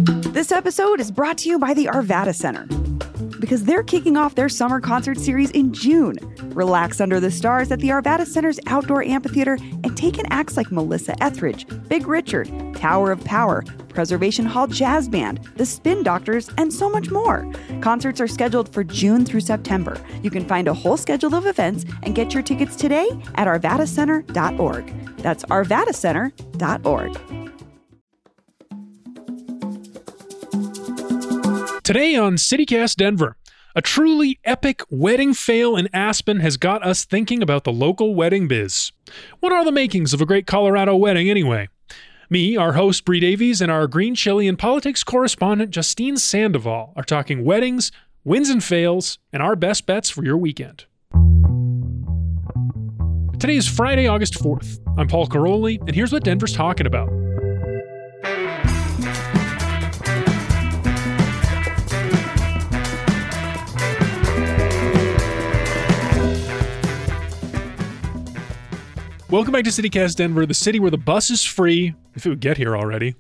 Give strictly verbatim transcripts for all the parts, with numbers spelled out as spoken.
This episode is brought to you by the Arvada Center, because they're kicking off their summer concert series in June. Relax under the stars at the Arvada Center's outdoor amphitheater and take in acts like Melissa Etheridge, Big Richard, Tower of Power, Preservation Hall Jazz Band, The Spin Doctors, and so much more. Concerts are scheduled for June through September. You can find a whole schedule of events and get your tickets today at arvada center dot org. That's arvada center dot org. Today on CityCast Denver, a truly epic wedding fail in Aspen has got us thinking about the local wedding biz. What are the makings of a great Colorado wedding anyway? Me, our host Bree Davies, and our Green Chili and politics correspondent Justine Sandoval are talking weddings, wins and fails, and our best bets for your weekend. Today is Friday, August fourth. I'm Paul Caroli, and here's what Denver's talking about. Welcome back to CityCast Denver, the city where the bus is free, if it would get here already.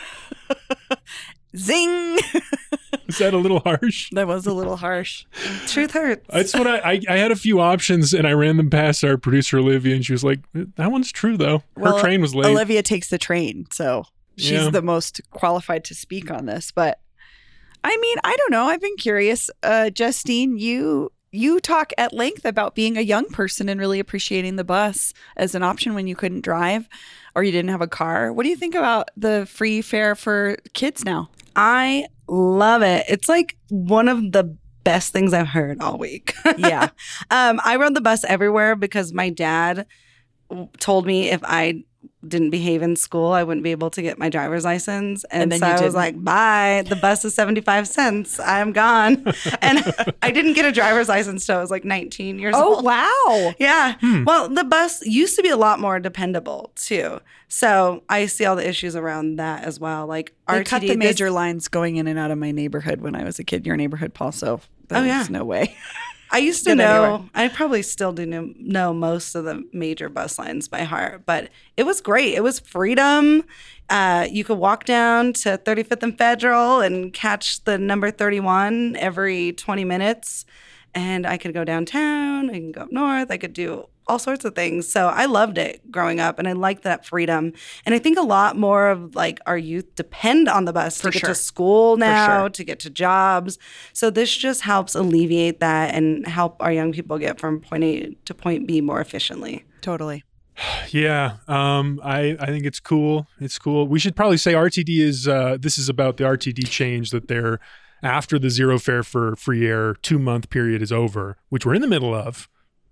Zing! Is that a little harsh? That was a little harsh. Truth hurts. That's what I, I, I had a few options, and I ran them past our producer, Olivia, and she was like, that one's true, though. Her well, train was late. Olivia takes the train, so she's Yeah. the most qualified to speak on this. But, I mean, I don't know. I've been curious. Uh, Justine, you... You talk at length about being a young person and really appreciating the bus as an option when you couldn't drive or you didn't have a car. What do you think about the free fare for kids now? I love it. It's like one of the best things I've heard all week. Yeah. um, I rode the bus everywhere because my dad told me if I didn't behave in school, I wouldn't be able to get my driver's license. And, And then so you I was didn't. like, bye. The bus is seventy-five cents. I'm gone. And I didn't get a driver's license till I was like nineteen years Oh, old. wow. Yeah. Hmm. Well, the bus used to be a lot more dependable too. So I see all the issues around that as well. Like They R T D, cut the this- major lines going in and out of my neighborhood when I was a kid. Your neighborhood, Paul, so there Oh, was yeah. no way. I used to Get know, anywhere. I probably still do know, know most of the major bus lines by heart, but it was great. It was freedom. Uh, you could walk down to thirty-fifth and Federal and catch the number thirty-one every twenty minutes. And I could go downtown, I can go up north, I could do all sorts of things. So I loved it growing up, and I liked that freedom. And I think a lot more of like our youth depend on the bus For to get sure. to school now, sure. to get to jobs. So this just helps alleviate that and help our young people get from point A to point B more efficiently. Totally. Yeah, um, I, I think it's cool. It's cool. We should probably say R T D is, uh, this is about the R T D change that they're, after the zero fare for free air two-month period is over, which we're in the middle of.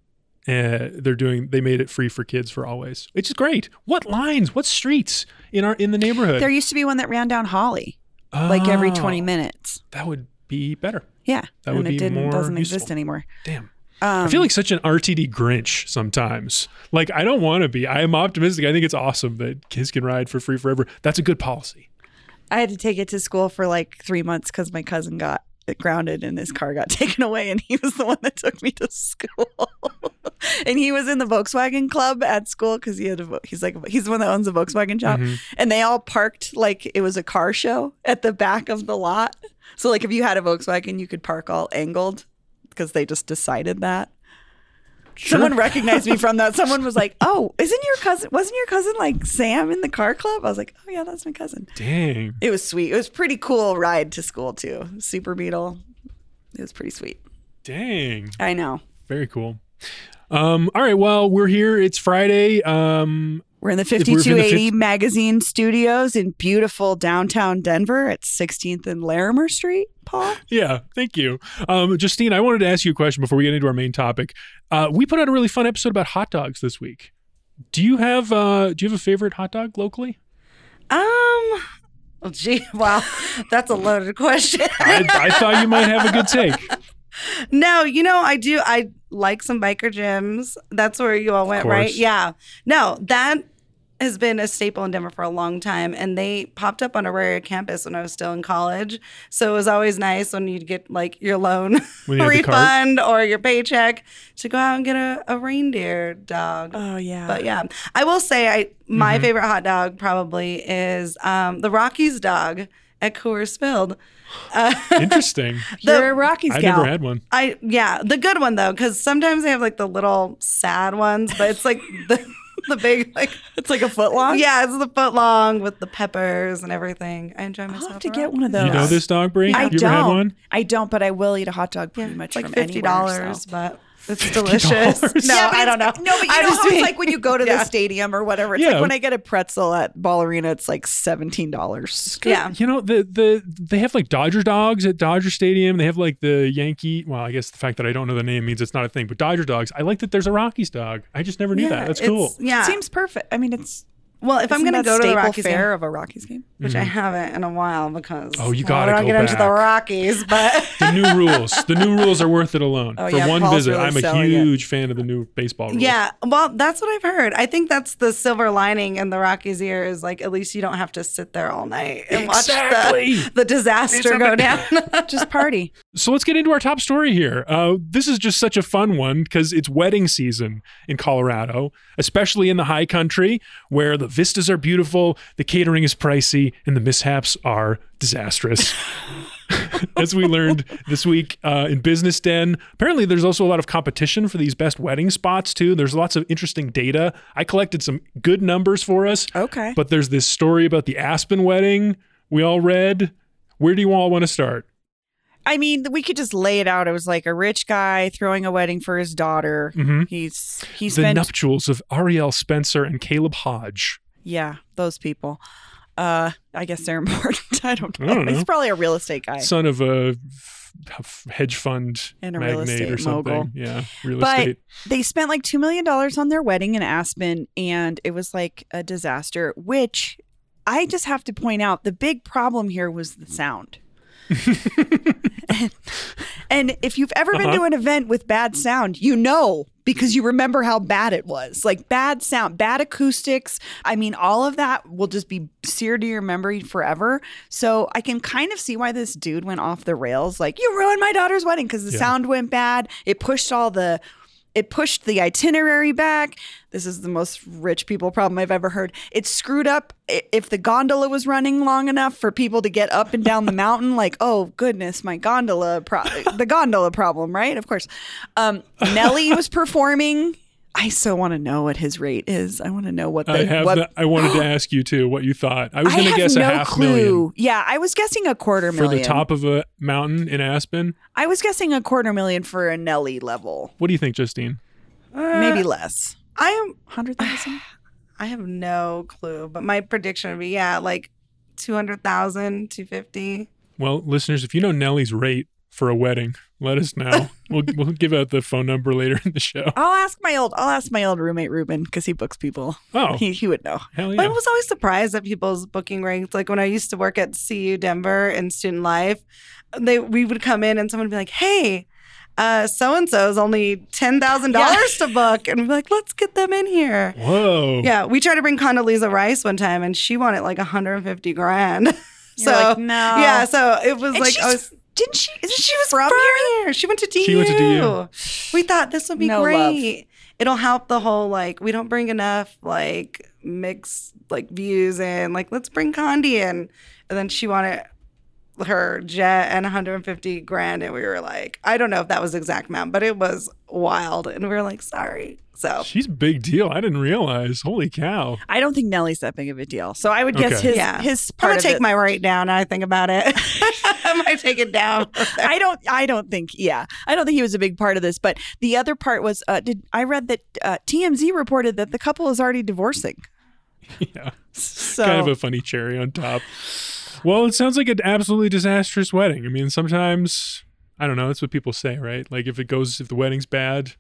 Uh, they're doing. They made it free for kids for always, which is great. What lines? What streets in our in the neighborhood? There used to be one that ran down Holly, like every Oh, twenty minutes. That would be better. Yeah, That and would it be didn't more doesn't useful. exist anymore. Damn. Um, I feel like such an R T D Grinch sometimes. Like, I don't want to be. I am optimistic. I think it's awesome that kids can ride for free forever. That's a good policy. I had to take it to school for like three months because my cousin got grounded and his car got taken away, and he was the one that took me to school. And he was in the Volkswagen club at school because he had a, he's like he's the one that owns the Volkswagen shop, Mhm. and they all parked like it was a car show at the back of the lot. So like if you had a Volkswagen, you could park all angled because they just decided that. Sure. Someone recognized me from that. Someone was like, "Oh, isn't your cousin? Wasn't your cousin like Sam in the car club?" I was like, "Oh yeah, that's my cousin." Dang. It was sweet. It was a pretty cool ride to school too. Super Beetle. It was pretty sweet. Dang. I know. Very cool. Um, all right. Well, we're here. It's Friday. Um, We're in the we're in the fifty-two eighty fif- magazine studios in beautiful downtown Denver at sixteenth and Larimer Street, Paul. yeah. Thank you. Um, Justine, I wanted to ask you a question before we get into our main topic. Uh, we put out a really fun episode about hot dogs this week. Do you have uh, Do you have a favorite hot dog locally? Um, oh, gee, wow, that's a loaded question. I, I thought you might have a good take. No, you know, I do. I like some biker gyms. That's where you all went, right? course. Yeah. No, that has been a staple in Denver for a long time. And they popped up on Auraria campus when I was still in college. So it was always nice when you'd get like your loan When you had the cart. refund or your paycheck to go out and get a, a reindeer dog. Oh yeah. But yeah, I will say I my Mhm. favorite hot dog probably is um, the Rockies dog at Coors Field. Uh, Interesting. You're a Rockies I gal. never had one. I yeah, the good one though, because sometimes they have like the little sad ones, but it's like the the big like It's like a foot long. yeah, it's the foot long with the peppers and everything. I enjoy myself. I'll have to a get lot. one of those. You know this dog, Brie? I you don't. ever had one? I don't, but I will eat a hot dog pretty Yeah, much it's like from fifty anywhere, dollars, so. but it's fifty delicious. dollars? No, Yeah, but I it's- don't know. No, but you I know just how it's mean- like when you go to the Yeah. stadium or whatever. It's Yeah. like when I get a pretzel at Ball Arena, it's like seventeen dollars. Yeah. You know, the the they have like Dodger dogs at Dodger Stadium. They have like the Yankee. Well, I guess the fact that I don't know the name means it's not a thing. But Dodger dogs. I like that there's a Rockies dog. I just never knew that. That's it's- cool. Yeah. Seems perfect. I mean, it's well, if I'm isn't going to that go to the staple Rockies fare game, of a Rockies game. which I haven't in a while because Oh, you well, gotta I don't go get into the back. Rockies, but The new rules. The new rules are worth it alone. Oh, For yeah, one Paul's visit, really I'm a selling it. huge fan of the new baseball rules. yeah, well, that's what I've heard. I think that's the silver lining in the Rockies year is like at least you don't have to sit there all night and Exactly. watch the, the disaster go down. Just party. So let's get into our top story here. Uh, this is just such a fun one because it's wedding season in Colorado, especially in the high country where the vistas are beautiful, the catering is pricey, and the mishaps are disastrous. As we learned this week uh, in Business Den, apparently there's also a lot of competition for these best wedding spots too. There's lots of interesting data. I collected some good numbers for us. Okay. But there's this story about the Aspen wedding we all read. Where do you all want to start? I mean, we could just lay it out. It was like a rich guy throwing a wedding for his daughter. Mhm. He's he The spent nuptials of Ariel Spencer and Caleb Hodge. yeah, those people. Uh, I guess they're important. I don't know. I don't know. He's probably a real estate guy. Son of a f- f- hedge fund And a real magnate estate or something. mogul. Yeah, real But estate. they spent like two million dollars on their wedding in Aspen, and it was like a disaster, which I just have to point out the big problem here was the sound. and, and if you've ever been Uh-huh. to an event with bad sound, you know, because you remember how bad it was. Like bad sound, bad acoustics. I mean, all of that will just be seared to your memory forever. So I can kind of see why this dude went off the rails. Like, you ruined my daughter's wedding because the Yeah. sound went bad. It pushed all the It pushed the itinerary back. This is the most rich people problem I've ever heard. It screwed up i- if the gondola was running long enough for people to get up and down the mountain. Like, oh goodness, my gondola, pro- the gondola problem, right? Of course. Um, Nelly was performing. I so want to know what his rate is. I want to know what the I have. what, the- I wanted to ask you too what you thought. I was I going to have guess no a half clue. million Yeah, I was guessing a quarter for million. the top of a mountain in Aspen. I was guessing a quarter million for a Nelly level, What do you think, Justine? maybe less. I am. Hundred thousand. I have no clue, but my prediction would be yeah, like two hundred thousand, two fifty. Well, listeners, if you know Nellie's rate for a wedding, let us know. we'll we'll give out the phone number later in the show. I'll ask my old I'll ask my old roommate Ruben because he books people. Oh, He he would know. hell I yeah! was always surprised at people's booking rates. Like when I used to work at C U Denver in student life, they we would come in and someone would be like, "Hey, uh, so and so is only ten thousand dollars to book," and we'd be like, "Let's get them in here." Whoa. Yeah, we tried to bring Condoleezza Rice one time, and she wanted like one hundred fifty grand. You're so like, no. yeah, so it was And like she's- I was. Didn't she? Isn't she, She was from from here? here. She went to D U. She went to D U. We thought this would be No great. It'll help the whole like we don't bring enough like mixed like views in. Like let's bring Condi in, and then she wanted her jet and one hundred fifty grand, and we were like, I don't know if that was the exact amount, but it was wild, and we were like, sorry. So She's a big deal. I didn't realize. Holy cow. I don't think Nelly's that big of a deal. So I would guess Okay. his yeah, his I'm part gonna of take it. my rate down. Now I think about it. I might take it down. I don't. I don't think. Yeah, I don't think he was a big part of this. But the other part was, uh, did I read that uh, T M Z reported that the couple is already divorcing. Yeah. So Kind of a funny cherry on top. Well, it sounds like an absolutely disastrous wedding. I mean, sometimes, I don't know, that's what people say, right? Like if it goes, if the wedding's bad,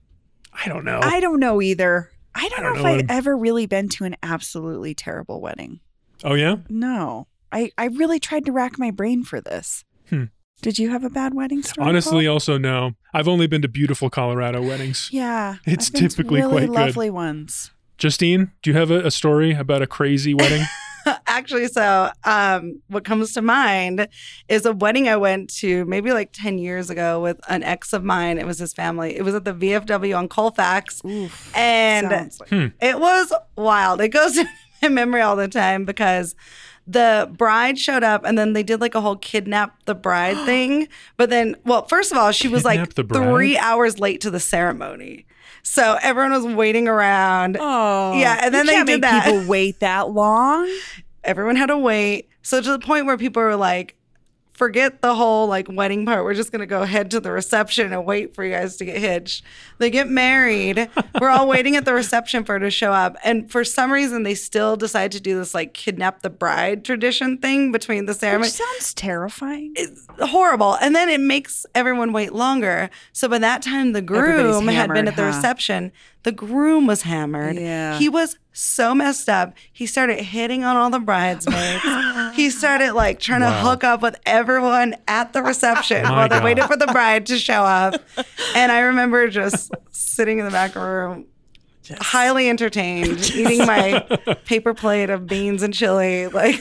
I don't know. I don't know either. I don't, I don't know, know if what I've I'm- ever really been to an absolutely terrible wedding. oh, yeah? No, I I really tried to rack my brain for this. Hmm. Did you have a bad wedding story? Honestly, Paul? also, no. I've only been to beautiful Colorado weddings. yeah, It's I've been to typically really quite good. lovely ones. Justine, do you have a, a story about a crazy wedding? Actually, so um, what comes to mind is a wedding I went to maybe like ten years ago with an ex of mine. It was his family. It was at the V F W on Colfax. Oof, And sounds like- Hmm. it was wild. It goes in my memory all the time because The bride showed up, and then they did like a whole kidnap the bride thing. But then, well, first of all, she was like Kidnap the bride? three hours late to the ceremony. So everyone was waiting around. Oh, Yeah, and then you they can't did make that. people wait that long. Everyone had to wait. So to the point where people were like, forget the whole like wedding part. We're just going to go head to the reception and wait for you guys to get hitched. They get married. We're all waiting at the reception for her to show up. And for some reason, they still decide to do this like kidnap the bride tradition thing between the ceremony. Which sounds terrifying. It's horrible. And then it makes everyone wait longer. So by that time, the groom Everybody's had been hammered, at the huh? reception. The groom was hammered. Yeah. He was so messed up. He started hitting on all the bridesmaids. He started like trying to Wow. hook up with everyone at the reception My while they God. waited for the bride to show up. And I remember just sitting in the back room, highly entertained, eating my paper plate of beans and chili. Like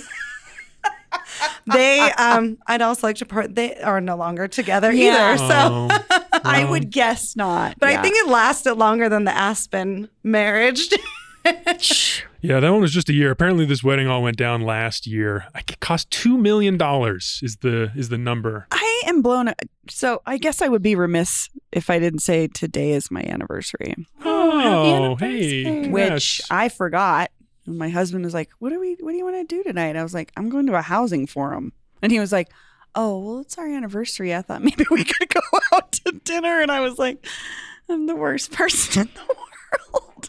they, um, I'd also like to report they are no longer together Yeah. either. So, Oh, I well, would guess not. but Yeah. I think it lasted longer than the Aspen marriage. Yeah, that one was just a year. Apparently, this wedding all went down last year. It cost two million dollars. Is the is the number? I am blown. a- So I guess I would be remiss if I didn't say today is my anniversary, Oh, hey, anniversary. which congrats. I forgot. And my husband was like, "What do we? What do you want to do tonight?" I was like, "I'm going to a housing forum," and he was like, "Oh, well, it's our anniversary. I thought maybe we could go out to dinner." And I was like, "I'm the worst person in the world."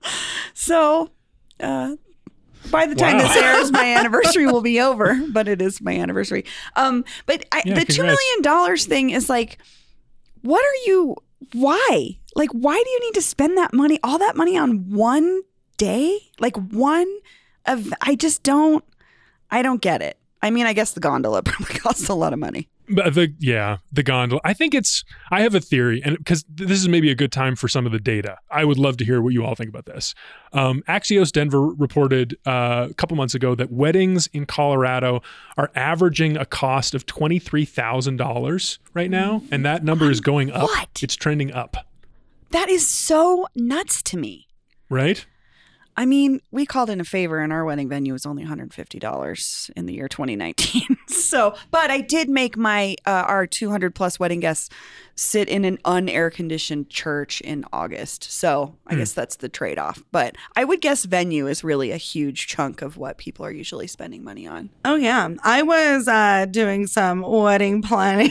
So, uh, by the time Wow. this airs, my anniversary will be over. But it is my anniversary. Um, but I, Yeah, the two congrats. million dollars thing is like, what are you? Why? Like, why do you need to spend that money, all that money, on one day? Like one of? I just don't. I don't get it. I mean, I guess the gondola probably costs a lot of money. But the yeah, the gondola. I think it's. I have a theory, and because this is maybe a good time for some of the data. I would love to hear what you all think about this. Um, Axios Denver reported uh, a couple months ago that weddings in Colorado are averaging a cost of twenty three thousand dollars right now, and that number is going up. What? It's trending up, That is so nuts to me. right? I mean, we called in a favor and our wedding venue was only one hundred fifty dollars in the year twenty nineteen. So, but I did make my, uh, our two hundred plus wedding guests sit in an unair conditioned church in August. So I Hmm. guess that's the trade off. But I would guess venue is really a huge chunk of what people are usually spending money on. Oh, yeah. I was uh, doing some wedding planning.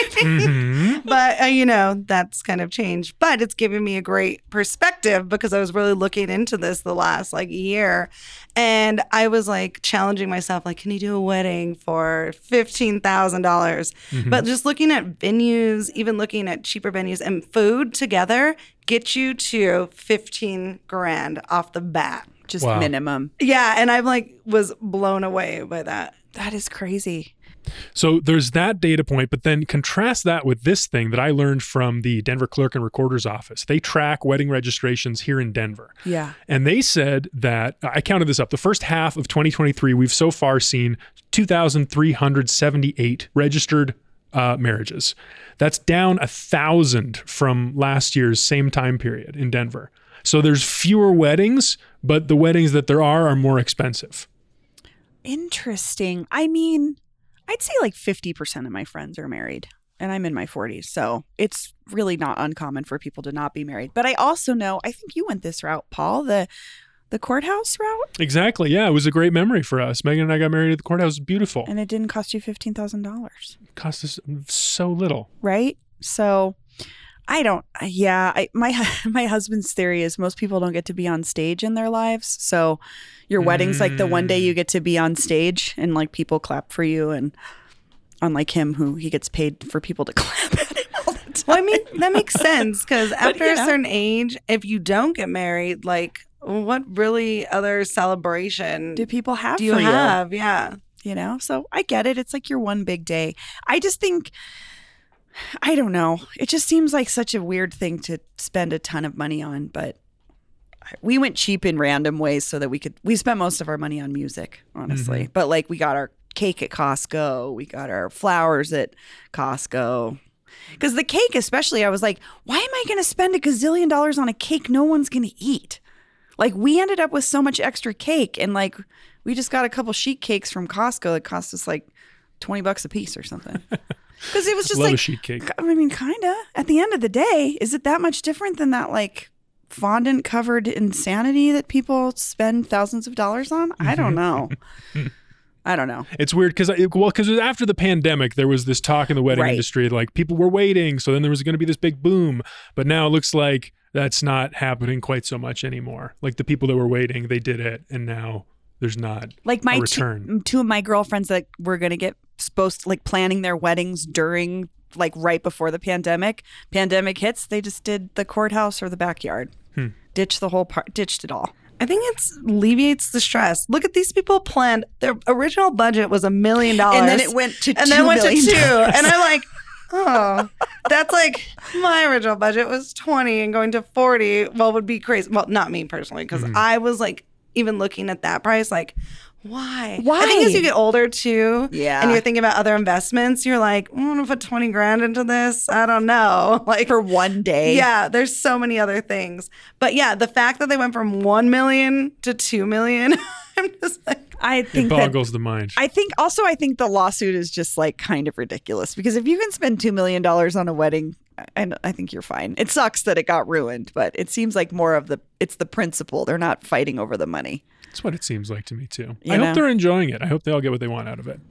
Mhm. But, uh, you know, that's kind of changed. But it's given me a great perspective because I was really looking into this the last like year. And I was like challenging myself, like, can you do a wedding for fifteen thousand dollars? Mhm. But just looking at venues, even looking at cheaper venues and food together get you to fifteen grand off the bat. Just Wow. minimum. Yeah. And I'm like, was blown away by that. That is crazy. So there's that data point, but then contrast that with this thing that I learned from the Denver Clerk and Recorder's Office. They track wedding registrations here in Denver. Yeah. And they said that, I counted this up, the first half of twenty twenty-three, we've so far seen two thousand three hundred seventy-eight registered uh, marriages. That's down a thousand from last year's same time period in Denver. So there's fewer weddings, but the weddings that there are are more expensive. Interesting. I mean, I'd say like fifty percent of my friends are married and I'm in my forties. So it's really not uncommon for people to not be married. But I also know, I think you went this route, Paul, the the courthouse route, Exactly. Yeah, it was a great memory for us. Megan and I got married at the courthouse. It was beautiful. and it didn't cost you fifteen thousand dollars, It cost us so little. right? So I don't, yeah, I, my my husband's theory is most people don't get to be on stage in their lives. So your wedding's like the one day you get to be on stage and like people clap for you, and unlike him who he gets paid for people to clap at him all the time. Well, I mean, that makes sense because after you a know. certain age, if you don't get married, like, what really other celebration do people have do you for have? Yeah. you? You know, so I get it. It's like your one big day. I just think, I don't know. It just seems like such a weird thing to spend a ton of money on, but we went cheap in random ways so that we could, we spent most of our money on music, honestly. But like we got our cake at Costco, we got our flowers at Costco. Because the cake, especially, I was like, why am I going to spend a gazillion dollars on a cake no one's going to eat? Like, we ended up with so much extra cake, and like, We just got a couple sheet cakes from Costco that cost us like twenty bucks a piece or something. Because it was just Love like, a sheet cake. I mean, kind of. At the end of the day, is it that much different than that like fondant covered insanity that people spend thousands of dollars on? I don't know. I don't know. It's weird because, well, because after the pandemic, there was this talk in the wedding Right. industry, like people were waiting. So then there was going to be this big boom. But now it looks like that's not happening quite so much anymore. Like the people that were waiting, they did it. And now there's not Like my a two, return. two of my girlfriends that were going to get supposed to like planning their weddings during like right before the pandemic. Pandemic hits, they just did the courthouse or the backyard. Hmm. Ditched the whole part, ditched it all. I think it alleviates the stress. Look at these people planned. Their original budget was a million dollars. And then it went to and two then went to million two. dollars. And I'm like, oh, that's like my original budget was twenty and going to forty. Well, would be crazy. Well, not me personally, because Mhm. I was like, even looking at that price, like, why? Why? I think as you get older too, Yeah. and you're thinking about other investments, you're like, I want to put twenty grand into this. I don't know. Like For one day. yeah, there's so many other things. But yeah, the fact that they went from one million to two million, I'm just like, I It think that boggles the mind. I think also I think the lawsuit is just like kind of ridiculous because if you can spend two million dollars on a wedding, I, I think you're fine. It sucks that it got ruined, but it seems like more of the it's the principle. They're not fighting over the money. That's what it seems like to me too. You I know? hope they're enjoying it. I hope they all get what they want out of it.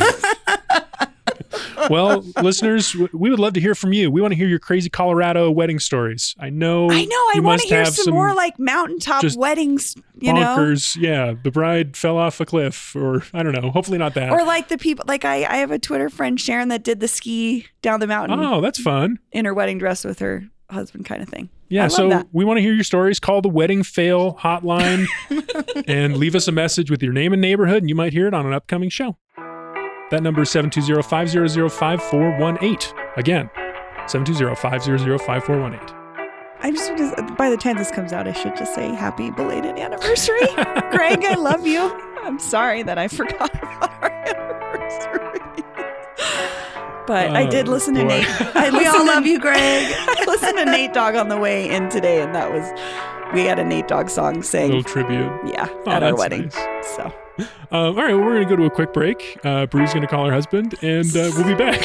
Well, listeners, w- we would love to hear from you. We want to hear your crazy Colorado wedding stories. I know. I know. I you want must to hear have some, more like mountaintop just weddings, you know, bonkers. Yeah, the bride fell off a cliff, or I don't know. Hopefully not that. or like the people. Like I, I have a Twitter friend Sharon that did the ski down the mountain oh, that's fun. in her wedding dress with her husband, kind of thing. I Yeah, love so that. we want to hear your stories. Call the Wedding Fail hotline and leave us a message with your name and neighborhood, and you might hear it on an upcoming show. That number is seven two zero, five zero zero, five four one eight. Again, seven two zero, five zero zero, five four one eight. I just, just by the time this comes out, I should just say happy belated anniversary, Greg. I love you. I'm sorry that I forgot about our anniversary, but I did Oh, listen to boy. Nate. I we all listened to- love you, Greg. I listened to Nate Dogg on the way in today, and that was we had a Nate Dogg song A sang. little tribute. Yeah, Oh, at our that's wedding. nice. So Um, all right, well, we're going to go to a quick break. Uh, Bree's going to call her husband, and uh, we'll be back.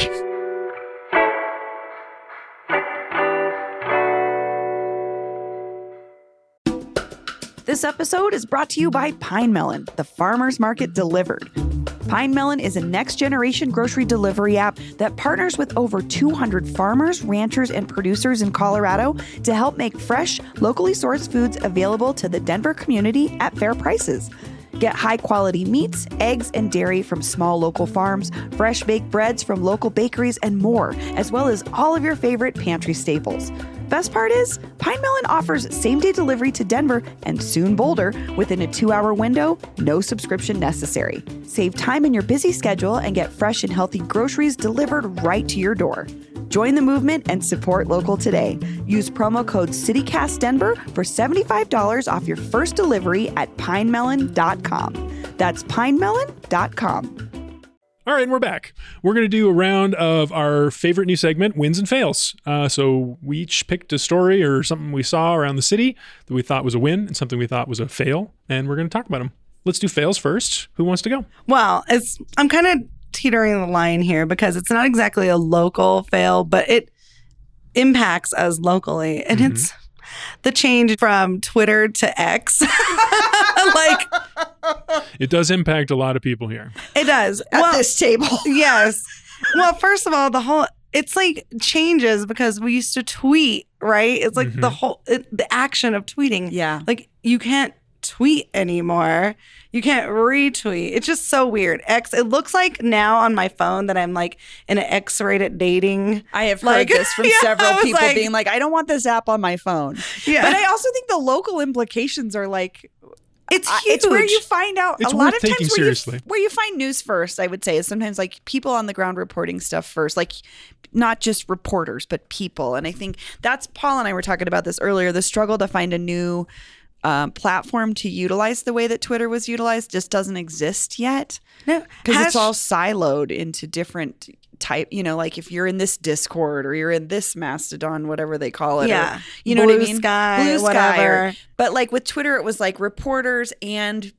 this episode is brought to you by Pine Melon, the farmer's market delivered. Pine Melon is a next-generation grocery delivery app that partners with over two hundred farmers, ranchers, and producers in Colorado to help make fresh, locally sourced foods available to the Denver community at fair prices. Get high-quality meats, eggs, and dairy from small local farms, fresh baked breads from local bakeries, and more, as well as all of your favorite pantry staples. Best part is, Pine Melon offers same-day delivery to Denver and soon Boulder within a two-hour window, no subscription necessary. Save time in your busy schedule and get fresh and healthy groceries delivered right to your door. Join the movement and support local today. Use promo code CityCastDenver for seventy-five dollars off your first delivery at pine melon dot com. That's pine melon dot com. All right, and we're back. We're going to do a round of our favorite new segment, Wins and Fails. Uh, so we each picked a story or something we saw around the city that we thought was a win and something we thought was a fail, and we're going to talk about them. Let's do fails first. Who wants to go? Well, it's I'm kind of teetering the line here because it's not exactly a local fail, but it impacts us locally. And Mhm. it's the change from Twitter to X. Like, It does impact a lot of people here. it does. At Well, this table. yes. Well, first of all, the whole it's like changes because we used to tweet, right? It's like the Mhm. whole it, the action of tweeting. Yeah. Like you can't tweet anymore. You can't retweet. It's just so weird. X. It looks like now on my phone that I'm like in an X-rated dating. I have heard Like, this from yeah, I several was people like- being like, I don't want this app on my phone. Yeah, But I also think the local implications are like, it's I- huge. it's where you find out It's a lot worth of times taking where seriously. You, where you find news first, I would say, is sometimes like people on the ground reporting stuff first, like not just reporters, but people. And I think that's Paul and I were talking about this earlier. The struggle to find a new um, platform to utilize the way that Twitter was utilized just doesn't exist yet no, because it's hash- all siloed into different type, you know, like if you're in this Discord or you're in this Mastodon, whatever they call it. yeah. Or, you know Blue what I mean? Sky, Blue Sky. whatever. Or, but like with Twitter, it was like reporters and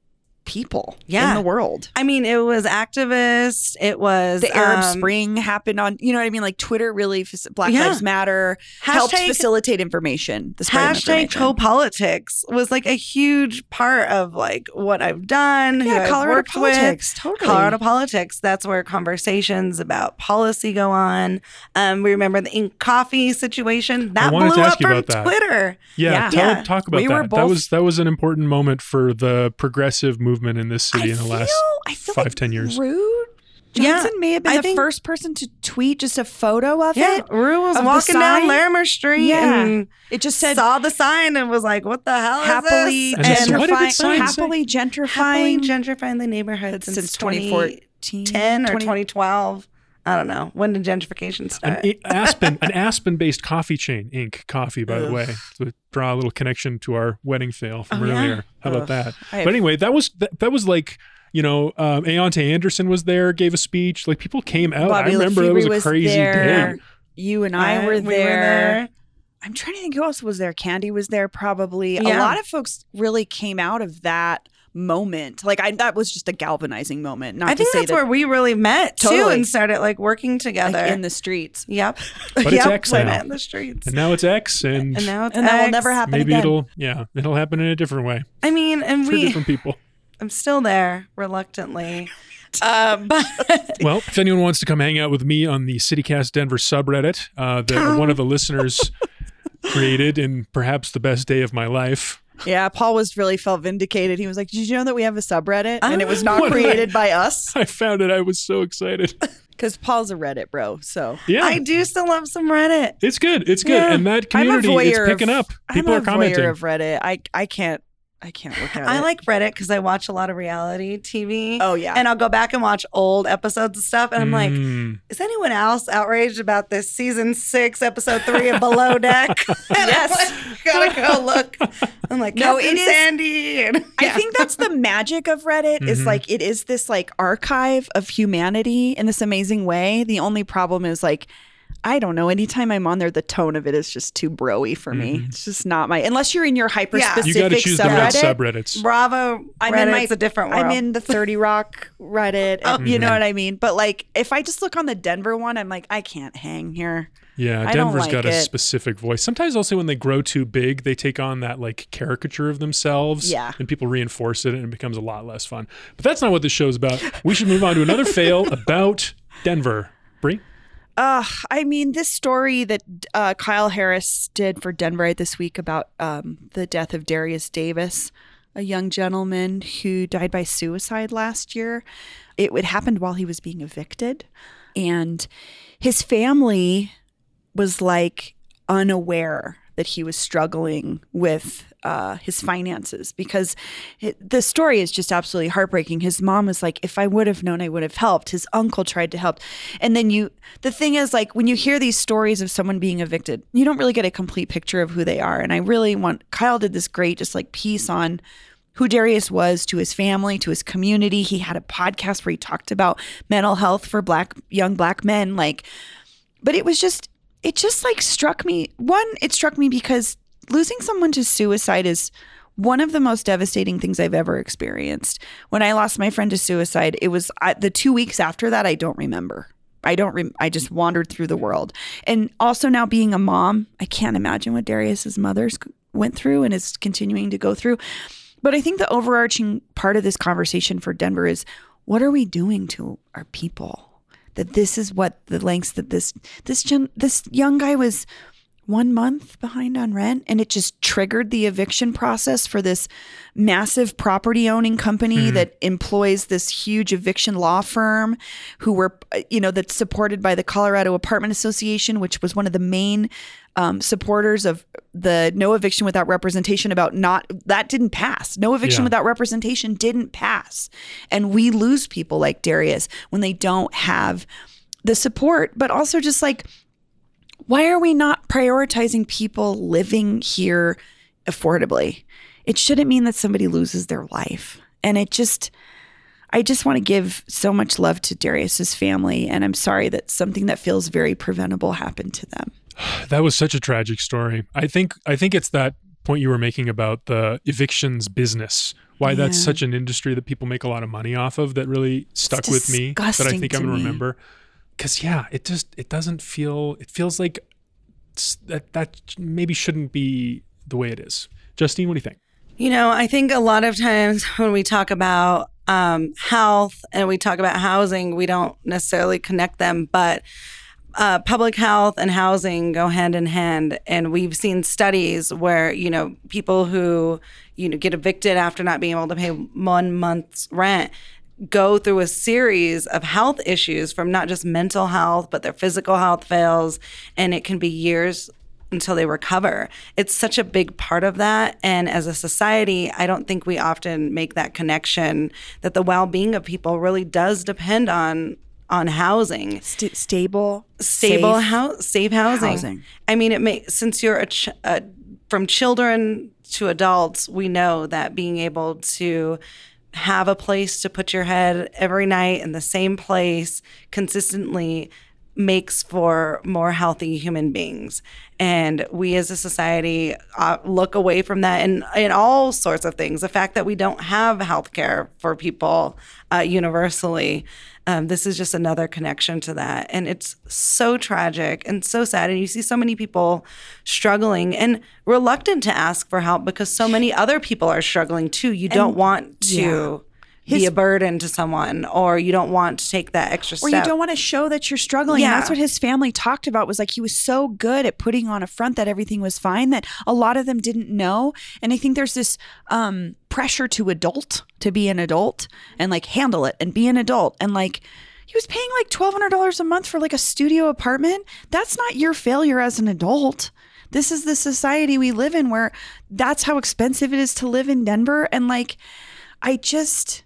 people Yeah. in the world. I mean, it was activists. It was The Arab um, Spring happened on, you know what I mean? Like Twitter really, fac- Black Yeah. Lives Matter helped Hashtag- facilitate information. The spread of Hashtag information. co-politics was like a huge part of like what I've done, who Yeah, I've Colorado worked politics. with. Totally. Colorado politics. That's where conversations about policy go on. Um, we remember the Ink Coffee situation that wanted blew to ask up you from about that. Twitter. Yeah, Yeah. Tell, Yeah. talk about We that. were That both- was that was an important moment for the progressive movement in this city I in the feel, last I feel five, like ten years. Rue Yeah, Johnson may have been I the think- first person to tweet just a photo of Yeah, it. Rue was Of the walking down sign? Larimer Street Yeah. and It just said saw the sign and was like, "What the hell happily is And this?" so gentrifying, what did it sign say? happily happily gentrifying gentrifying the neighborhood since, since twenty twenty fourteen ten or twenty twenty twelve. I don't know. When did gentrification start? An a- Aspen, an Aspen-based coffee chain, Ink Coffee, by the Ugh. way, to draw a little connection to our wedding fail from Oh, yeah? earlier. How about Ugh. that? I have- But anyway, that was that, that was like, you know, um, Aonte Anderson was there, gave a speech. Like people came out. Bobby I remember Lefebvre it was a was crazy there. day. You and I I- were, we there. I'm trying to think who else was there. Candy was there probably. A Yeah. lot of folks really came out of that moment. Like I that was just a galvanizing moment. Not I think to say that's that, where we really met too Totally. and started like working together. like in the streets. yep. But yep. it's X we now. met in the streets. And now it's X, and, And now it's And that will X. never happen maybe again. it'll, yeah, it'll happen in a different way I mean, and for we, different people. I'm still there reluctantly. Um, but Well, if anyone wants to come hang out with me on the CityCast Denver subreddit, uh, that one of the listeners created in perhaps the best day of my life. Yeah, Paul was really felt vindicated. He was like, "Did you know that we have a subreddit and it was not What? created by us?" I found it. I was so excited. Because Paul's a Reddit bro. So Yeah. I do still love some Reddit. It's good. It's good. Yeah. And that I'm a community is voyeur picking of, up. People I'm are a commenting. voyeur of Reddit. I I can't I can't look at I it. like Reddit because I watch a lot of reality T V. Oh yeah. And I'll go back and watch old episodes of stuff. And I'm like, Mm. is anyone else outraged about this season six, episode three of Below Deck? Yes. Gotta go look. I'm like, No, no, it it is- Sandy. And, I think that's the magic of Reddit is Mhm. like it is this like archive of humanity in this amazing way. The only problem is like I don't know. Anytime I'm on there, the tone of it is just too broy for me. Mhm. It's just not my unless you're in your hyper Yeah. You got to specific choose the right subreddit. subreddits. Bravo. I'm Reddit's in my a different world. I'm in the thirty Rock Reddit. Oh, and you know yeah. what I mean? But like if I just look on the Denver one, I'm like, I can't hang here. Yeah, I don't Denver's like got a it. specific voice. Sometimes also when they grow too big, they take on that like caricature of themselves. Yeah. And people reinforce it and it becomes a lot less fun. But that's not what this show's about. We should move on to another fail about Denver. Bree? Uh, I mean, this story that uh, Kyle Harris did for Denverite this week about um, the death of Darius Davis, a young gentleman who died by suicide last year. It, it happened while he was being evicted. And his family was like unaware that he was struggling with uh, his finances because it, the story is just absolutely heartbreaking. His mom was like, if I would have known, I would have helped. His uncle tried to help. And then you, the thing is like, when you hear these stories of someone being evicted, you don't really get a complete picture of who they are. And I really want, Kyle did this great, just like piece on who Darius was to his family, to his community. He had a podcast where he talked about mental health for black, young black men. Like, but it was just, it just like struck me. One, it struck me because losing someone to suicide is one of the most devastating things I've ever experienced. When I lost my friend to suicide, it was I, the two weeks after that, I don't remember. I don't, rem- I just wandered through the world. And also now being a mom, I can't imagine what Darius's mother's went through and is continuing to go through. But I think the overarching part of this conversation for Denver is what are we doing to our people? That this is what the lengths that this this gen, this young guy was one month behind on rent, and it just triggered the eviction process for this massive property owning company Hmm. that employs this huge eviction law firm who were, you know, that's supported by the Colorado Apartment Association, which was one of the main um, supporters of the no eviction without representation about not, that didn't pass. No eviction Yeah. without representation didn't pass. And we lose people like Darius when they don't have the support, but also just like, why are we not prioritizing people living here affordably? It shouldn't mean that somebody loses their life. And it just, I just want to give so much love to Darius's family. And I'm sorry that something that feels very preventable happened to them. That was such a tragic story. I think I think it's that point you were making about the evictions business why Yeah. that's such an industry that people make a lot of money off of that really stuck with me that I disgusting think I'm to going to me. remember. Because, yeah, it just, it doesn't feel, it feels like s- that that maybe shouldn't be the way it is. Justine, what do you think? You know, I think a lot of times when we talk about um, health and we talk about housing, we don't necessarily connect them, but uh, public health and housing go hand in hand. And we've seen studies where, you know, people who, you know, get evicted after not being able to pay one month's rent go through a series of health issues from not just mental health, but their physical health fails. And it can be years until they recover. It's such a big part of that. And as a society, I don't think we often make that connection that the well-being of people really does depend on on housing. St- stable, Stable safe house, safe housing. housing. I mean, it may since you're a ch- a, from children to adults, we know that being able to have a place to put your head every night in the same place consistently makes for more healthy human beings. And we as a society uh, look away from that in, in all sorts of things. The fact that we don't have healthcare for people uh, universally, um, this is just another connection to that. And it's so tragic and so sad. And you see so many people struggling and reluctant to ask for help because so many other people are struggling too. You don't want to yeah. be His- a burden to someone, or you don't want to take that extra Or step. you don't want to show that you're struggling. Yeah. And that's what his family talked about, was like he was so good at putting on a front that everything was fine that a lot of them didn't know. And I think there's this um, pressure to adult, to be an adult and like handle it and be an adult. And like he was paying like twelve hundred dollars a month for like a studio apartment. That's not your failure as an adult. This is the society we live in where that's how expensive it is to live in Denver. And like, I just...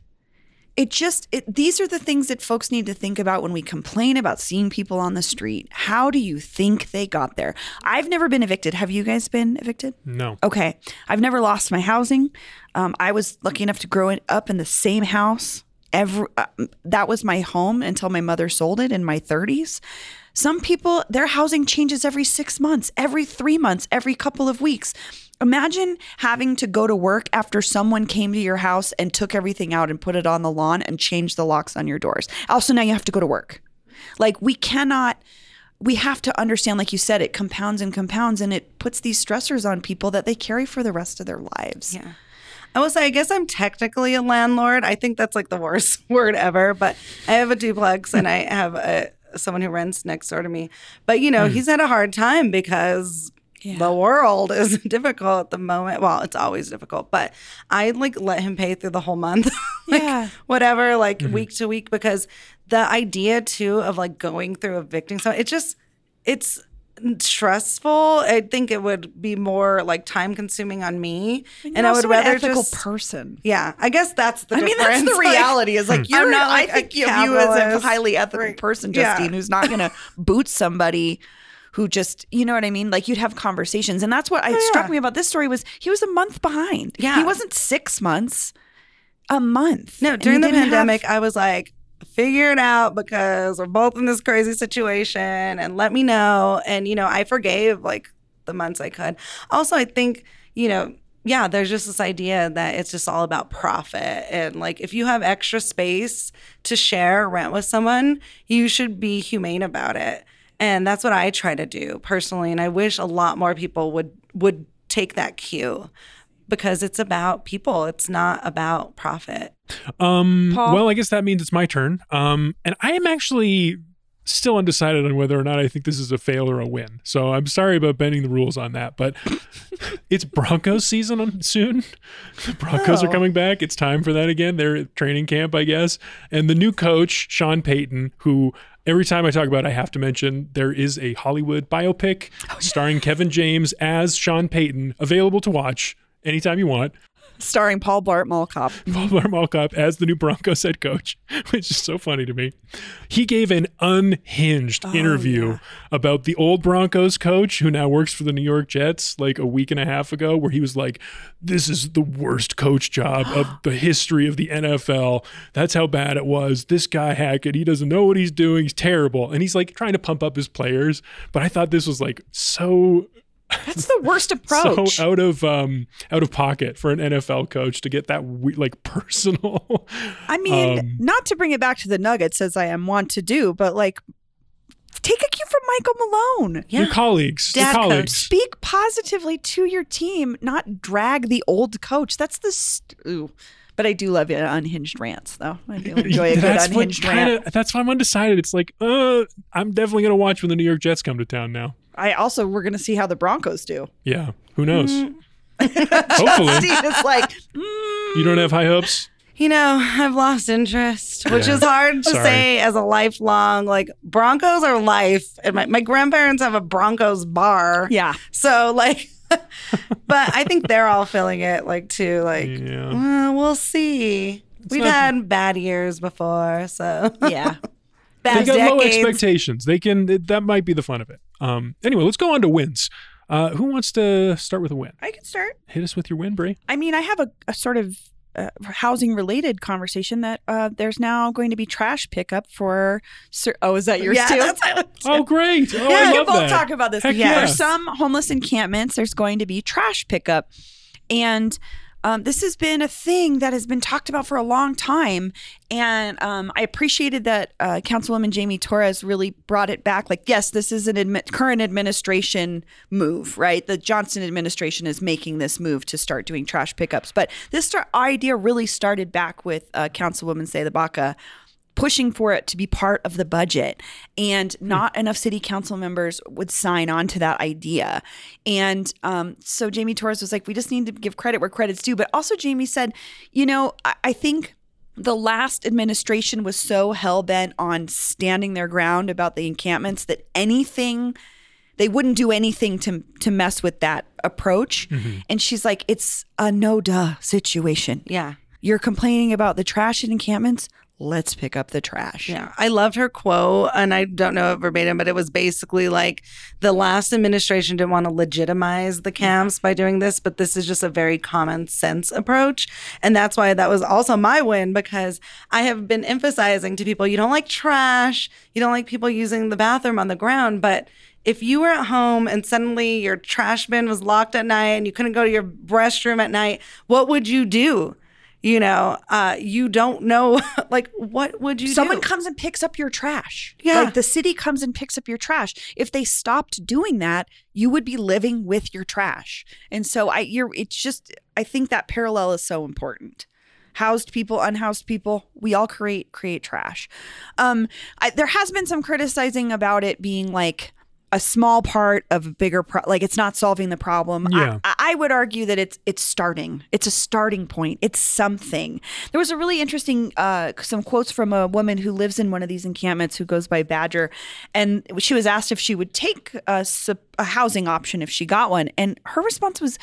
It just, it, these are the things that folks need to think about when we complain about seeing people on the street. How do you think they got there? I've never been evicted. Have you guys been evicted? No. Okay. I've never lost my housing. Um, I was lucky enough to grow up in the same house. Every, uh, that was my home until my mother sold it in my thirties. Some people, their housing changes every six months, every three months, every couple of weeks. Imagine having to go to work after someone came to your house and took everything out and put it on the lawn and changed the locks on your doors. Also, now you have to go to work. Like, we cannot, we have to understand, like you said, it compounds and compounds, and it puts these stressors on people that they carry for the rest of their lives. Yeah. I will say, I guess I'm technically a landlord. I think that's like the worst word ever, but I have a duplex and I have a, someone who rents next door to me. But, you know, Mm. he's had a hard time because Yeah. the world is difficult at the moment. Well, it's always difficult, but I like let him pay through the whole month. like, Yeah. whatever, like Mm-hmm. week to week, because the idea too of like going through evicting someone, it just, it's stressful. I think it would be more like time consuming on me. And, And I would rather an ethical just person. yeah, I guess that's the I mean, difference. that's the Like, reality. Is like you're I'm not. not like I a think of you as a capitalist. highly ethical Right. person, Yeah. Justine, who's not going to boot somebody who just, you know what I mean? Like, you'd have conversations, and that's what I Oh, struck yeah. me about this story was he was a month behind. Yeah. he wasn't six months, a month. No, And during he the didn't have- pandemic, I was like, figure it out because we're both in this crazy situation and let me know. And, you know, I forgave like the months I could. Also, I think, you know, yeah, there's just this idea that it's just all about profit. And like, if you have extra space to share rent with someone, you should be humane about it. And that's what I try to do personally. And I wish a lot more people would would take that cue because it's about people. It's not about profit. Um, Paul? well, I guess that means it's my turn. Um, and I am actually still undecided on whether or not I think this is a fail or a win. So I'm sorry about bending the rules on that, but it's Broncos season on- soon. The Broncos Oh. are coming back. It's time for that again. They're at training camp, I guess. And the new coach, Sean Payton, who every time I talk about it, I have to mention there is a Hollywood biopic starring Kevin James as Sean Payton, available to watch anytime you want. starring Paul Blart Mall Cop. Paul Blart Mall Cop as the new Broncos head coach, which is so funny to me. He gave an unhinged Oh, interview yeah. about the old Broncos coach who now works for the New York Jets like a week and a half ago, where he was like, this is the worst coach job of the history of the N F L. That's how bad it was. This guy Hackett, he doesn't know what he's doing. He's terrible. And he's like trying to pump up his players. But I thought this was like so That's the worst approach. So out of um, out of pocket for an N F L coach to get that we- like personal. I mean, um, not to bring it back to the Nuggets as I am wont to do, but like, take a cue from Michael Malone. Your colleagues, Dad your coach. colleagues. Speak positively to your team, not drag the old coach. That's the st- ooh. But I do love unhinged rants, though. I do enjoy a good That's unhinged what rant. kinda, that's why I'm undecided. It's like, uh, I'm definitely gonna watch when the New York Jets come to town now. I also we're going to see how the Broncos do. Yeah, who knows? Mm. Hopefully, Steve is like, mm. you don't have high hopes. You know, I've lost interest, which Yeah. is hard to Sorry. say as a lifelong, like, Broncos are life. And my, my grandparents have a Broncos bar. yeah. So, like, but I think they're all feeling it, like, too. Like, Yeah. well, we'll see. We've not- had bad years before, so. Yeah. They Bad got low decades. expectations. They can. It, that might be the fun of it. Um. Anyway, let's go on to wins. Uh, who wants to start with a win? I can start. Hit us with your win, Brie. I mean, I have a, a sort of uh, housing related conversation that uh, there's now going to be trash pickup for. Cer- oh, is that yours Yeah, too? that's how Oh, great! Oh, Yeah, I we love can both that. talk about this. Heck Yeah. yeah. For some homeless encampments, there's going to be trash pickup. And um, this has been a thing that has been talked about for a long time. And um, I appreciated that uh, Councilwoman Jamie Torres really brought it back. Like, yes, this is an admi- current administration move, right? The Johnson administration is making this move to start doing trash pickups. But this start- idea really started back with uh, Councilwoman Sayeda Baca pushing for it to be part of the budget, and not enough city council members would sign on to that idea. And um, so Jamie Torres was like, we just need to give credit where credit's due. But also Jamie said, you know, I, I think the last administration was so hell-bent on standing their ground about the encampments that anything they wouldn't do anything to to mess with that approach. Mm-hmm. And she's like, it's a no duh situation. Yeah. You're complaining about the trash in encampments. Let's pick up the trash. Yeah, I loved her quote, and I don't know it verbatim, but it was basically like the last administration didn't want to legitimize the camps by doing this, but this is just a very common sense approach. And that's why that was also my win, because I have been emphasizing to people, you don't like trash, you don't like people using the bathroom on the ground, but if you were at home and suddenly your trash bin was locked at night and you couldn't go to your restroom at night, what would you do? You know, uh, you don't know, like, what would you Someone do? comes and picks up your trash. Yeah. Like the city comes and picks up your trash. If they stopped doing that, you would be living with your trash. And so I you're it's just I think that parallel is so important. Housed people, unhoused people, we all create create trash. Um, I, there has been some criticizing about it being like a small part of a bigger pro- like it's not solving the problem. Yeah. I, I would argue that it's it's starting. It's a starting point. It's something. There was a really interesting uh, some quotes from a woman who lives in one of these encampments who goes by Badger, and she was asked if she would take a, sup- a housing option if she got one, and her response was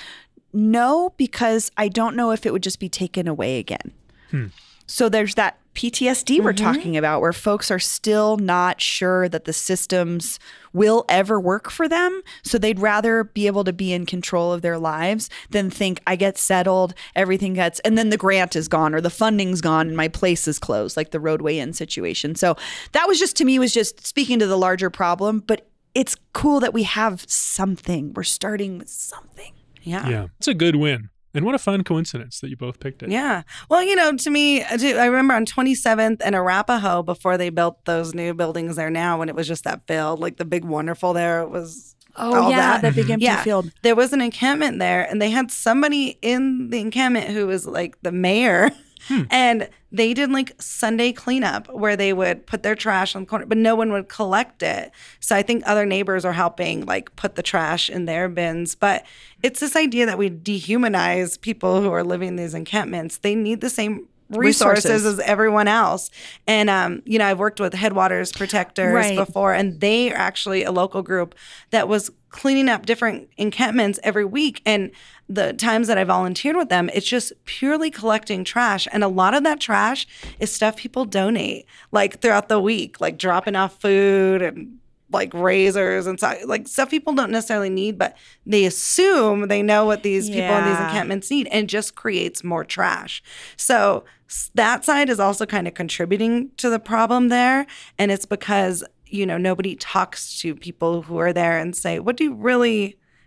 no, because I don't know if it would just be taken away again. Hmm. So there's that P T S D we're talking about where folks are still not sure that the systems will ever work for them. So they'd rather be able to be in control of their lives than think I get settled, everything gets, and then the grant is gone or the funding's gone and my place is closed, like the Roadway Inn situation. So that was just, to me, was just speaking to the larger problem, but it's cool that we have something. We're starting with something. Yeah. Yeah, it's a good win. And what a fun coincidence that you both picked it. Yeah. Well, you know, to me, too, I remember on twenty-seventh and Arapahoe, before they built those new buildings there now, when it was just that field, like the big wonderful there, it was all that. the big empty Yeah. field. There was an encampment there, and they had somebody in the encampment who was like the mayor. And they did like Sunday cleanup where they would put their trash on the corner, but no one would collect it. So I think other neighbors are helping like put the trash in their bins. But it's this idea that we dehumanize people who are living in these encampments. They need the same resources, Resources. as everyone else. And, um, you know, I've worked with Headwaters Protectors Right. before, and they are actually a local group that was cleaning up different encampments every week. And the times that I volunteered with them, it's just purely collecting trash. And a lot of that trash is stuff people donate, like throughout the week, like dropping off food and like razors and so, like stuff people don't necessarily need, but they assume they know what these people in these Yeah. encampments need, and just creates more trash. So s- that side is also kind of contributing to the problem there. And it's because, you know, nobody talks to people who are there and say, what do you really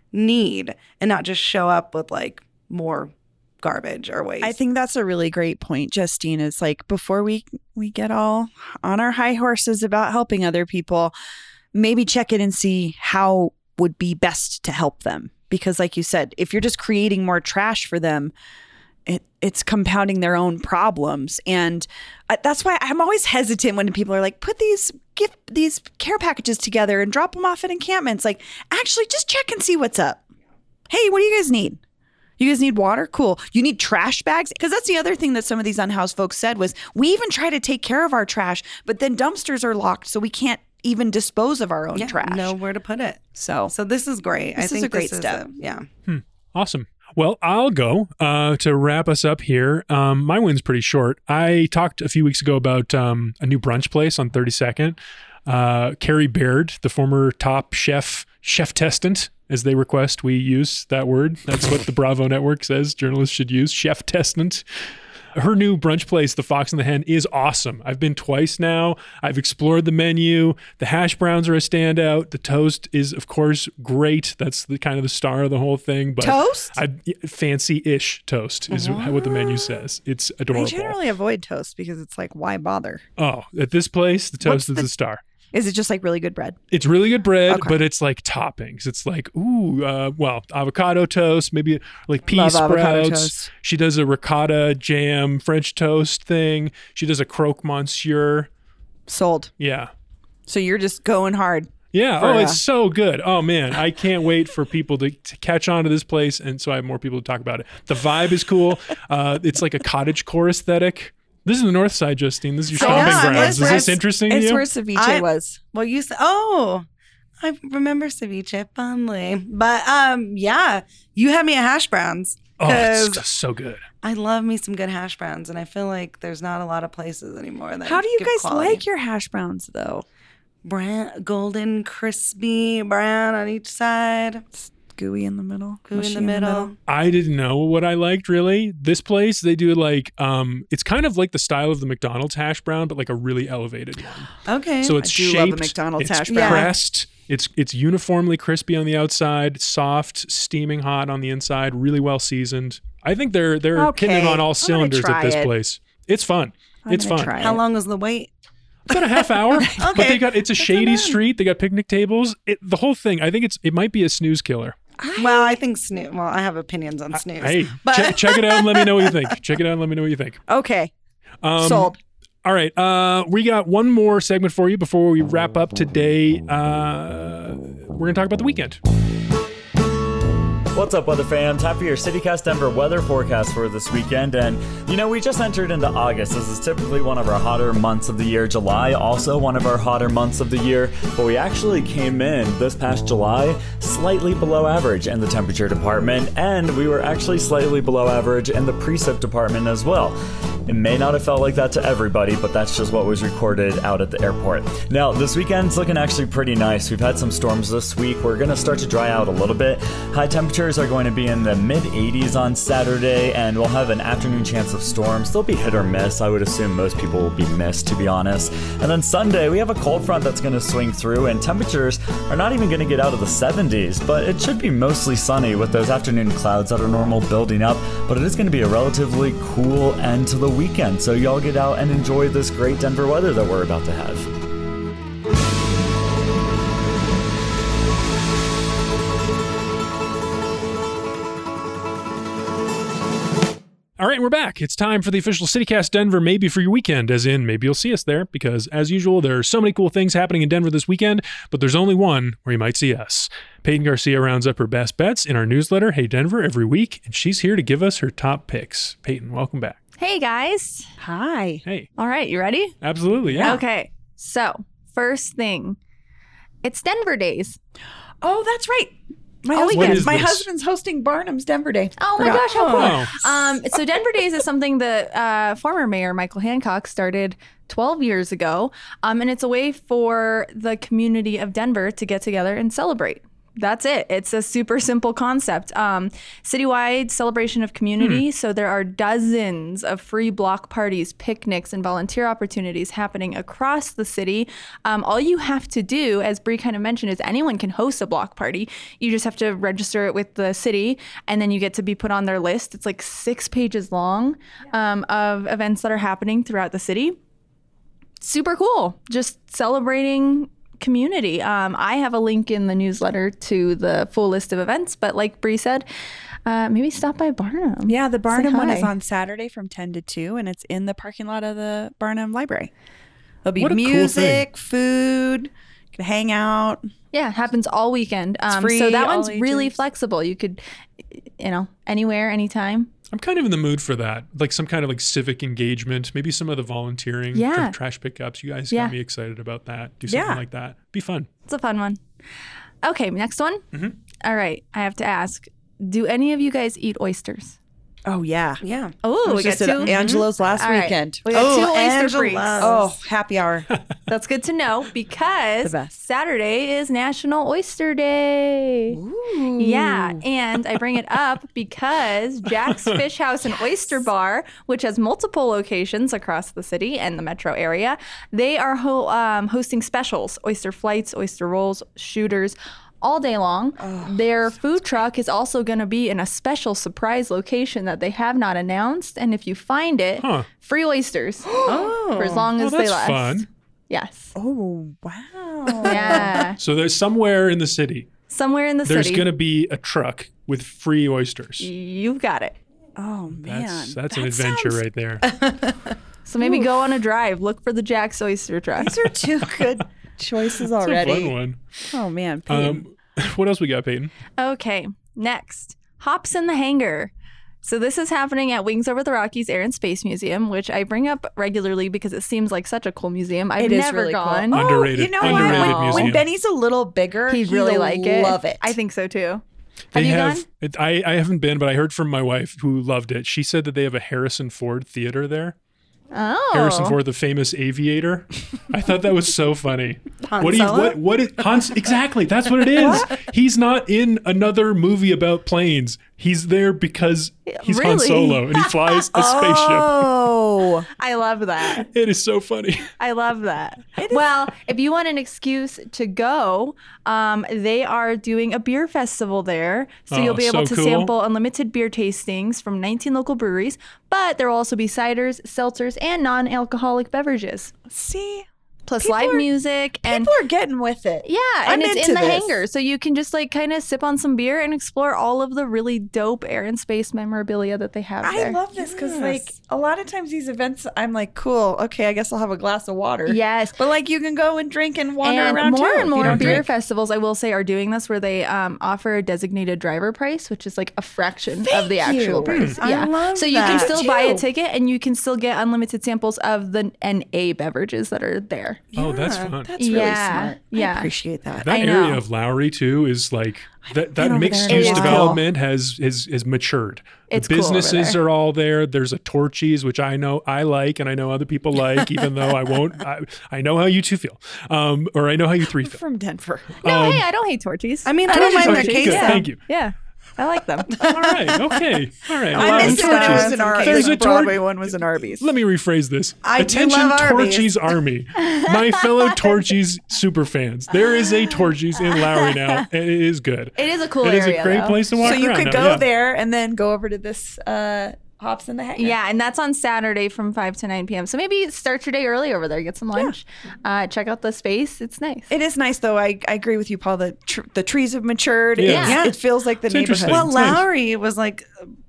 need and not just show up with like more garbage or waste. I think that's a really great point, Justine. Is like before we we get all on our high horses about helping other people, maybe check in and see how would be best to help them. Because like you said, if you're just creating more trash for them, it it's compounding their own problems. And uh, that's why I'm always hesitant when people are like, put these gift these care packages together and drop them off at encampments. Like, actually, just check and see what's up. Hey, what do you guys need? You guys need water? Cool. You need trash bags? Because that's the other thing that some of these unhoused folks said was, we even try to take care of our trash, but then dumpsters are locked, so we can't even dispose of our own yeah, trash. know where to put it. So, so this is great. This I think is a great this step. Is a, yeah. Hmm. Awesome. Well, I'll go uh, to wrap us up here. Um, my win's pretty short. I talked a few weeks ago about um, a new brunch place on thirty-second. Uh, Carrie Baird, the former top chef, chef testant, as they request we use that word. That's what the Bravo Network says journalists should use, chef testant. Her new brunch place, the Fox and the Hen, is awesome. I've been twice now. I've explored the menu. The hash browns are a standout. The toast is, of course, great. That's the kind of the star of the whole thing. But toast? I, fancy-ish toast is What? what the menu says. It's adorable. I generally avoid toast because it's like, why bother? Oh, at this place, the toast What's is the- a star. Is it just like really good bread? It's really good bread, Okay. but it's like toppings. It's like, ooh, uh, well, avocado toast, maybe like pea Love avocado sprouts. toast. She does a ricotta jam French toast thing. She does a croque monsieur. Sold. Yeah. So you're just going hard. Yeah. For, oh, uh, it's so good. Oh, man. I can't wait for people to, to catch on to this place. And so I have more people to talk about it. The vibe is cool. Uh, it's like a cottagecore aesthetic. This is the north side, Justine. This is your So shopping yeah, grounds. Is it's- this interesting to It's you? where ceviche I- was. Well, you said, oh, I remember ceviche fondly. But um, yeah, you had me at hash browns. Oh, 'cause it's just so good. I love me some good hash browns, and I feel like there's not a lot of places anymore that How do you give guys quality. like your hash browns, though? brown, golden, crispy, brown on each side, Gooey in the middle. gooey in mushy the middle. I didn't know what I liked really. This place, they do like, um, it's kind of like the style of the McDonald's hash brown, but like a really elevated one. Okay. So it's I do shaped, love a McDonald's it's hash brown. pressed, it's it's uniformly crispy on the outside, soft, steaming hot on the inside, really well seasoned. I think they're they're Okay, hitting on I'm all gonna cylinders at try this it. place. It's fun. I'm it's gonna fun. try How it. long was the wait? About a half hour, but Okay. they got it's a That's shady enough. street. They got picnic tables. It, the whole thing. I think it's it might be a snooze killer. Well, I think snooze. Well, I have opinions on snooze. Hey, but check, check it out and let me know what you think. Check it out and let me know what you think. Okay. Um, Sold. All right. Uh, we got one more segment for you before we wrap up today. Uh, we're going to talk about the weekend. What's up, weather fans? Time for your CityCast Denver weather forecast for this weekend. And, you know, we just entered into August. This is typically one of our hotter months of the year. July, also one of our hotter months of the year. But we actually came in this past July slightly below average in the temperature department. And we were actually slightly below average in the precip department as well. It may not have felt like that to everybody, but that's just what was recorded out at the airport. Now, this weekend's looking actually pretty nice. We've had some storms this week. We're going to start to dry out a little bit. High temperatures are going to be in the mid eighties on Saturday, and we'll have an afternoon chance of storms. They'll be hit or miss. I would assume most people will be missed, to be honest. And then Sunday, we have a cold front that's going to swing through, and temperatures are not even going to get out of the seventies, but it should be mostly sunny with those afternoon clouds that are normal building up. But it is going to be a relatively cool end to the weekend, so y'all get out and enjoy this great Denver weather that we're about to have. All right, we're back. It's time for the official CityCast Denver Maybe for your weekend, as in maybe you'll see us there, because as usual, there are so many cool things happening in Denver this weekend, but there's only one where you might see us. Peyton Garcia rounds up her best bets in our newsletter, Hey Denver, every week, and she's here to give us her top picks. Peyton, welcome back. Hey guys. Hi. Hey, All right, you ready? absolutely, yeah. Okay. So, first thing, it's Denver Days. Oh, that's right. My, Oh, husband, what is my this? husband's hosting Barnum's Denver Day. Oh my Forgot. gosh, how cool. Oh. Um, so Denver Days is something that uh, former Mayor Michael Hancock started twelve years ago. Um, and it's a way for the community of Denver to get together and celebrate. That's it. It's a super simple concept. Um, citywide celebration of community. Hmm. So there are dozens of free block parties, picnics, and volunteer opportunities happening across the city. Um, all you have to do, as Bree kind of mentioned, is anyone can host a block party. You just have to register it with the city, and then you get to be put on their list. It's like six pages long um, of events that are happening throughout the city. Super cool. Just celebrating community. Um, I have a link in the newsletter to the full list of events, but like Bree said, uh, maybe stop by Barnum. Yeah, the Barnum one is hi. on Saturday from ten to two, and it's in the parking lot of the Barnum Library. There'll be What a cool music, food, you can hang out. Yeah, it happens all weekend. Um, free, so that all one's really ages. flexible. You could, you know, anywhere, anytime. I'm kind of in the mood for that, like some kind of like civic engagement, maybe some of the volunteering Yeah. for trash pickups. You guys Yeah. got me excited about that. Do something Yeah. like that. Be fun. It's a fun one. Okay, next one. Mm-hmm. All right, I have to ask, do any of you guys eat oysters? Oh, yeah. Yeah. Oh, I we was got just two. at Angelo's last All right. weekend. We got Oh, two oyster Angela's. freaks. Oh, happy hour. That's good to know because The best. Saturday is National Oyster Day. Ooh. Yeah, and I bring it up because Jack's Fish House and Oyster Bar, which has multiple locations across the city and the metro area, they are ho- um, hosting specials, oyster flights, oyster rolls, shooters, all day long. Their food truck is also going to be in a special surprise location that they have not announced, and if you find it, Huh. free oysters for as long Oh, as they that's last. fun. Yes. Oh, wow. Yeah. So there's somewhere in the city, Somewhere in the there's city. going to be a truck with free oysters. You've got it. Oh, man. That's that's an That adventure sounds- right there. So maybe go on a drive. Look for the Jack's Oyster Truck. These are two good choices That's a already. fun one. Oh, man. Peyton. Um, what else we got, Peyton? Okay, next. Hops in the Hangar. So this is happening at Wings Over the Rockies Air and Space Museum, which I bring up regularly because it seems like such a cool museum. I've It is never really gone. cool. Underrated- Oh, you know underrated what? When, museum. when Benny's a little bigger, He'd he'll really like it. love it. I think so too. They Have you have. gone? It, I I haven't been, but I heard from my wife who loved it. She said that they have a Harrison Ford theater there. Oh. Harrison Ford, the famous aviator. I thought that was so funny. Han what do you Solo? what what is Hans exactly? That's what it is. He's not in another movie about planes. He's there because he's Han Really? Solo and he flies a spaceship. Oh, I love that. It is so funny. I love that. Well, if you want an excuse to go, um, they are doing a beer festival there. So Oh, you'll be able so to cool. sample unlimited beer tastings from nineteen local breweries, but there will also be ciders, seltzers, and non-alcoholic beverages. see, Plus People live are- music and people are getting with it. yeah, I'm and it's into in the this. hangar, so you can just like kind of sip on some beer and explore all of the really dope air and space memorabilia that they have I there. love this because, Yes. like, a lot of times these events, I'm like, cool, okay, I guess I'll have a glass of water. Yes. But, like, you can go and drink and wander and around more too, and if you more don't beer drink. festivals, I will say, are doing this where they um, offer a designated driver price, which is like a fraction of Thank the actual you. price. I Yeah, love so you can that. still buy a too. ticket, and you can still get unlimited samples of the N A beverages that are there. Oh, that's Yeah, fun. That's really Yeah, smart. yeah. I appreciate that. That I area know. of Lowry too is like that. That over mixed there. use It is cool. development has has has matured. The It's cool over businesses there. are all there. There's a Torchy's, which I know I like, and I know other people like, even though I won't. I, I know how you two feel, um, or I know how you three feel. From Denver. No, Um, hey, I don't hate Torchies. I mean, I don't Torchy's mind their okay, queso. good. Thank you. Yeah, I like them. All right. Okay. All right. I Allow missed it Torchy's. when it was an There's Arby's. There's a The Tor- Broadway one was an Arby's. Let me rephrase this. I do Attention, love Arby's. Torchy's Army, my fellow Torchy's super fans. There is a Torchy's in Lowry now, and it is good. It is a cool It is area, a great though. place to walk So you around could now, go yeah. there and then go over to this uh, Hops in the Hangar. Yeah, and that's on Saturday from five to nine p.m. So maybe start your day early over there, get some lunch, uh, check out the space. It's nice. It is nice, though. I, I agree with you, Paul. The tr- the trees have matured. Yeah. It's- Yeah. It feels like the It's neighborhood. interesting. Well, It's nice. Lowry was like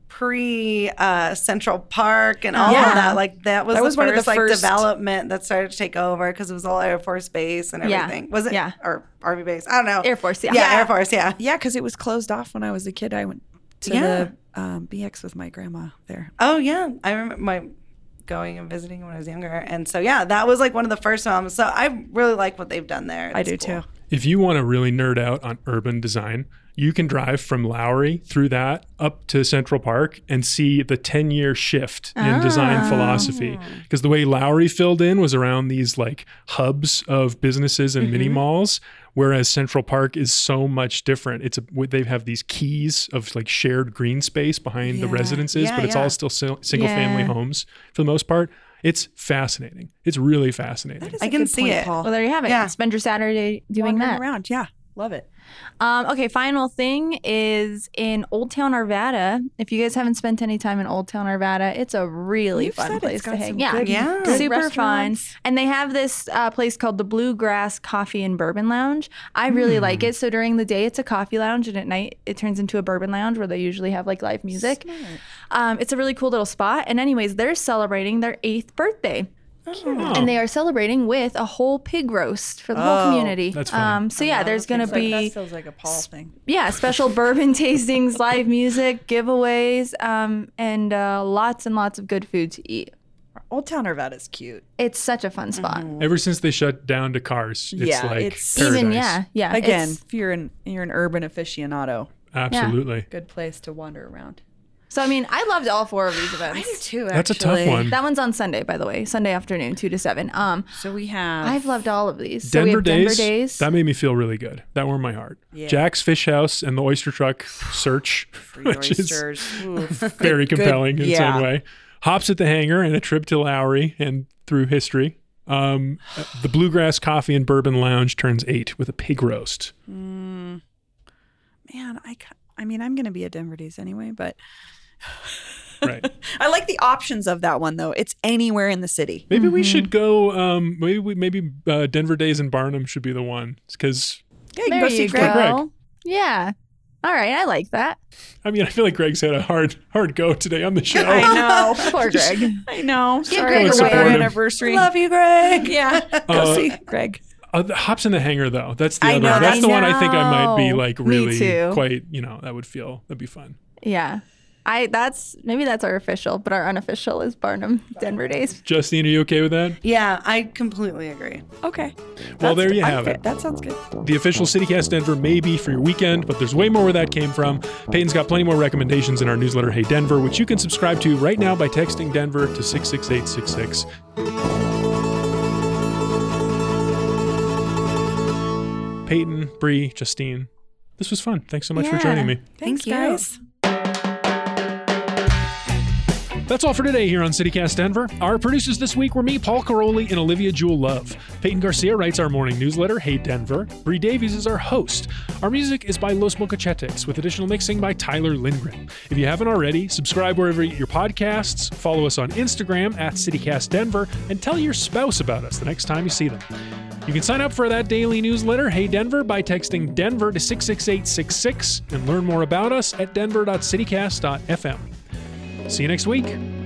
pre uh, Central Park and all Yeah. of that. Like that was That the was one of the first, like first- development that started to take over because it was all Air Force Base and Yeah. everything. Was it? Yeah. Or Army Base? I don't know. Air Force, yeah. Yeah, Yeah. Air Force. Yeah. Yeah, because it was closed off when I was a kid. I went to Yeah. the um, B X with my grandma there. Oh yeah, I remember my going and visiting when I was younger, and so yeah, that was like one of the first ones. So I really like what they've done there. I It's do cool. too. If you want to really nerd out on urban design, you can drive from Lowry through that up to Central Park and see the ten-year shift in design philosophy. Because the way Lowry filled in was around these like hubs of businesses and mini malls, Whereas Central Park is so much different. It's a, they have these keys of like shared green space behind Yeah. the residences, Yeah, but it's yeah. all still si- single Yeah. family homes for the most part. It's fascinating. It's really fascinating. That is I a can good see point, it. Paul. Well, there you have it. Yeah. Spend your Saturday doing Wandering that. around. Yeah, love it. Um, okay, final thing is in Old Town Arvada. If you guys haven't spent any time in Old Town Arvada, it's a really You've fun said place it's to got hang. some Yeah, good- Yeah. good super fun. restaurants. And they have this uh, place called the Bluegrass Coffee and Bourbon Lounge. I really Hmm. like it. So during the day, it's a coffee lounge, and at night, it turns into a bourbon lounge where they usually have like live music. Um, it's a really cool little spot. And anyways, they're celebrating their eighth birthday. Oh. And they are celebrating with a whole pig roast for the Oh, whole community. that's fun. Um, so yeah, there's gonna It's like- be that feels like a Paul thing. yeah, special bourbon tastings, live music, giveaways, um, and uh, lots and lots of good food to eat. Old Town Arvada is cute. It's such a fun spot. Ever since they shut down to cars, it's Yeah, like it's- paradise. Even yeah, yeah. Again, it's- if you're an you're an urban aficionado, Absolutely. good place to wander around. so I mean, I loved all four of these events. too. That's a tough one. That one's on Sunday, by the way, Sunday afternoon, two to seven. Um, So we have I've loved all of these. So we Denver have Days, Denver Days. that made me feel really good. That warmed my heart. Yeah. Jack's Fish House and the Oyster Truck Search, free which is oysters. Oof. very Good- compelling in its yeah. own way. Hops at the Hangar and a trip to Lowry and through history. Um, the Bluegrass Coffee and Bourbon Lounge turns eight with a pig roast. Man, I ca- I mean, I'm going to be at Denver Days anyway, but Right. I like the options of that one though. It's anywhere in the city. Maybe we should go. Um, maybe we, maybe uh, Denver Days in Barnum should be the one because Yeah, you can there go see you Greg. go. Yeah. All right, I like that. I mean I feel like Greg's had a hard hard go today on the show. I know. Poor Greg. I know. Give Sorry, Greg it's a our wave. anniversary. Love you, Greg. Yeah, go Uh, see Greg. Uh, the Hops in the Hangar though, that's the I other. know, that's I the one I think I might be know. like Me really too. quite. You know, that would feel that'd be fun. Yeah. I that's maybe that's our official, but our unofficial is Barnum Denver Days. Justine, are you okay with that? Yeah, I completely agree. Okay. Well, That's- there you I'm have fit. it. That sounds good. The official CityCast Denver may be for your weekend, but there's way more where that came from. Peyton's got plenty more recommendations in our newsletter, Hey Denver, which you can subscribe to right now by texting Denver to six six eight six six. Peyton, Bree, Justine, this was fun. Thanks so much for Yeah. joining me. Thanks, Thank you. guys. That's all for today here on CityCast Denver. Our producers this week were me, Paul Caroli, and Olivia Jewel Love. Peyton Garcia writes our morning newsletter, Hey Denver. Bree Davies is our host. Our music is by Los Mocachetes, with additional mixing by Tyler Lindgren. If you haven't already, subscribe wherever you get your podcasts, follow us on Instagram at CityCast Denver, and tell your spouse about us the next time you see them. You can sign up for that daily newsletter, Hey Denver, by texting Denver to six six eight six six and learn more about us at denver dot citycast dot f m. See you next week.